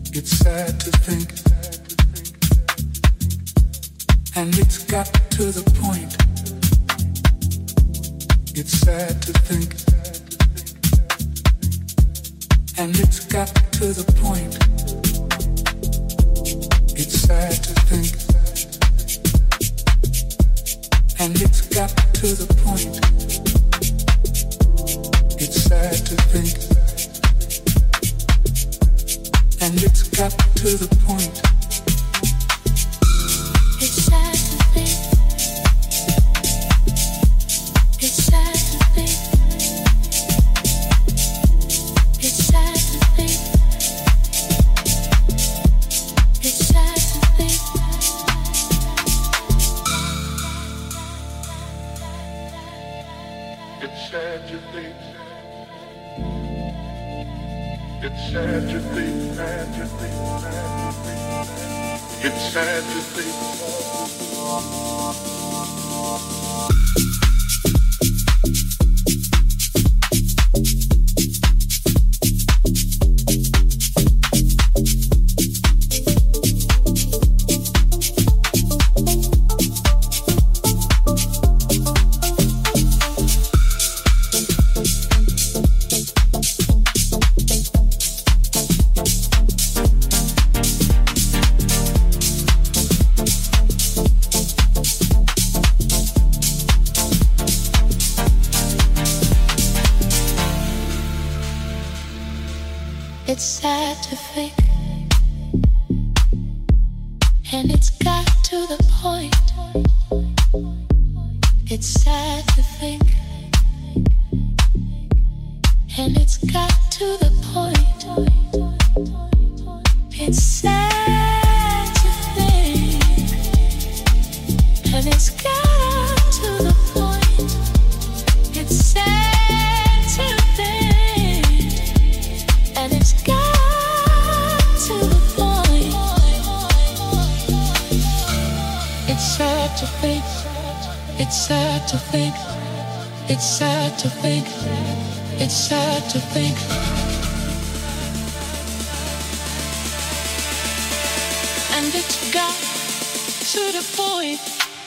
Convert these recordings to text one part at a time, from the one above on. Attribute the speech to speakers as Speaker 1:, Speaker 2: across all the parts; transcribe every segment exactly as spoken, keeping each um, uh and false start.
Speaker 1: It's sad to think, and it's got to the point. It's sad to think, and it's got to the point. It's sad to think, and it's got to the point. It's sad to think, and it's got to the point.
Speaker 2: It's sad to think. It's sad to think. It's sad to think. It's sad to think.
Speaker 1: It's sad to think. It's sad to think, sad to think, sad to think. It's sad to think.
Speaker 2: It's sad to think, and it's got to the point. It's sad to think, and it's got to the point. It's sad to think, and it's got to the point. It's sad to think, and it's got to the point. It's sad to think. It's sad to think. It's sad to think. It's sad to think. And it's got to the point.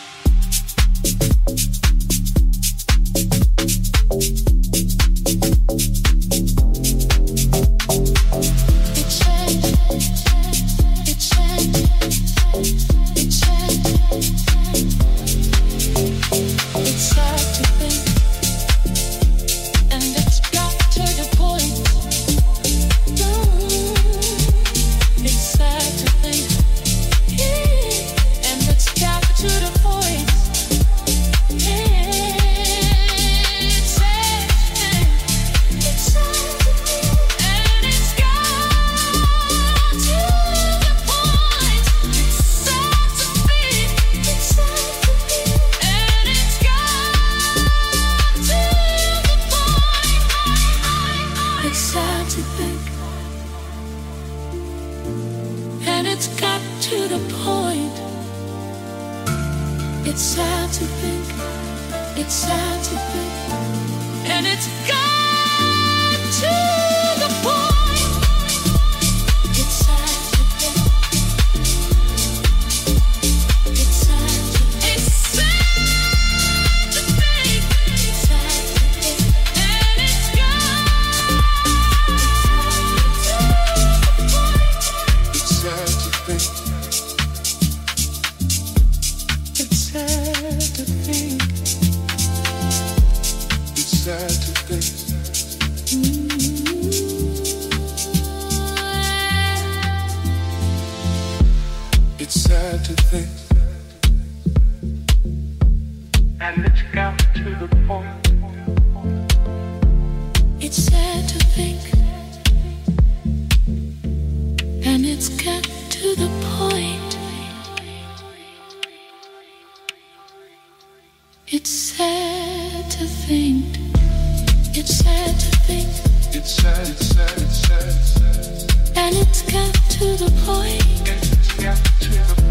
Speaker 2: It's sad to think, it's sad to think, and it's got to the point. It's sad to think, it's sad to think, it's sad to think, it's sad to think, and it's got to the point.
Speaker 1: It's sad to think. It's sad to think. It's sad to think. It's sad to think. And it's got to the point.
Speaker 2: It's sad to think, and it's got to the point. It's sad to think. It's sad to think.
Speaker 1: It's sad, it's sad, it's sad, it's sad.
Speaker 2: And it's got to the point.
Speaker 1: It's got to the